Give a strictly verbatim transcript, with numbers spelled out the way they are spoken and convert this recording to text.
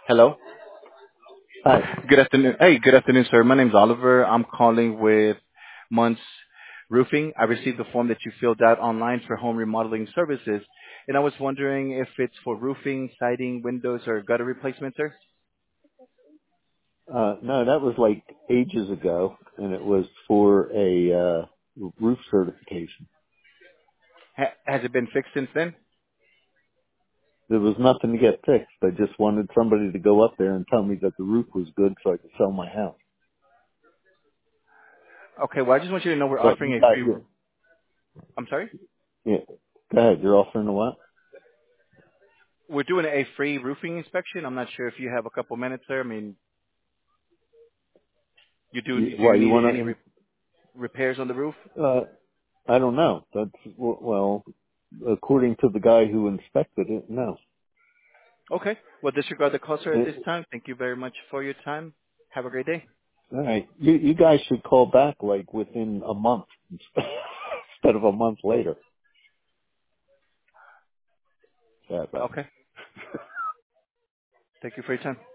Hello. Hi. Good afternoon. Hey, good afternoon, sir. My name's Oliver. I'm calling with Months Roofing. I received the form that you filled out online for home remodeling services, and I was wondering if it's for roofing, siding, windows, or gutter replacement, sir. Uh, no, that was like ages ago, and it was for a uh, roof certification. Ha- has it been fixed since then? There was nothing to get fixed. I just wanted somebody to go up there and tell me that the roof was good so I could sell my house. Okay. Well, I just want you to know we're But you offering a got free. your, I'm sorry. yeah, go ahead. You're offering a what? We're doing a free roofing inspection. I'm not sure if you have a couple minutes, sir. I mean, you do. You, Do why you you need want any re- to? repairs on the roof? Uh, I don't know. That's well, according to the guy who inspected it, no. Okay. Well, disregard the call, sir, at this It, time. Thank you very much for your time. Have a great day. all right, you you guys should call back like within a month instead of a month later. Yeah, bye. Okay. Thank you for your time.